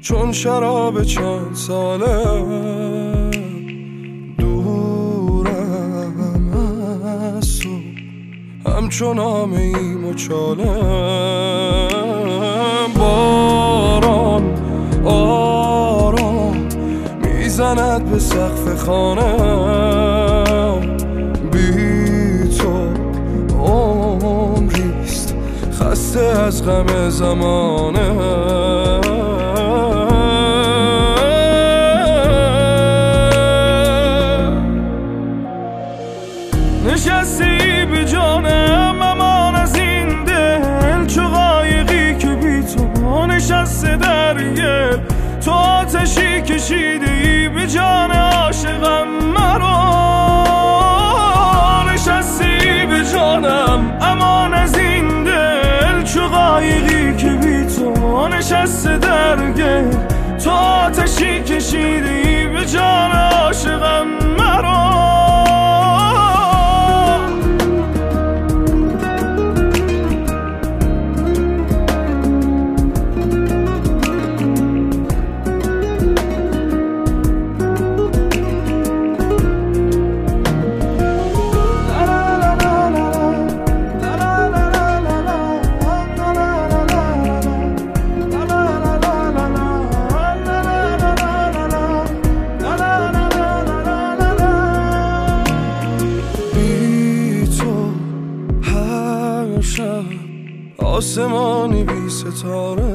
چون شراب چند ساله دورم از تو، همچون آمیم و چاله. باران آرام میزند به سقف خانه، بی تو عمریست خسته از غم زمانه. نشستی به جانم امان از این دل، چو قایقی که بی تو نشسته در گل. تو آتشی کشیده ای به جان عاشقم مرا، نشستی به جانم امان از این دل، چو قایقی که بی تو نشسته در گل. تو آتشی کشیده ای به جان عاشقم مرا. آسمانی بی ستاره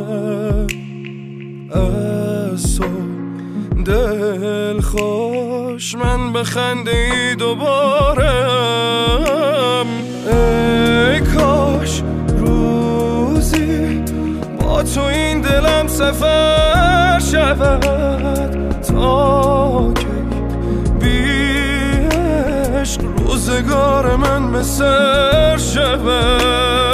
از تو دل خوش، من بخنده ای دوباره. ای کاش روزی با تو این دلم سفر شود، تا که بی عشق روزگار من به سر شود.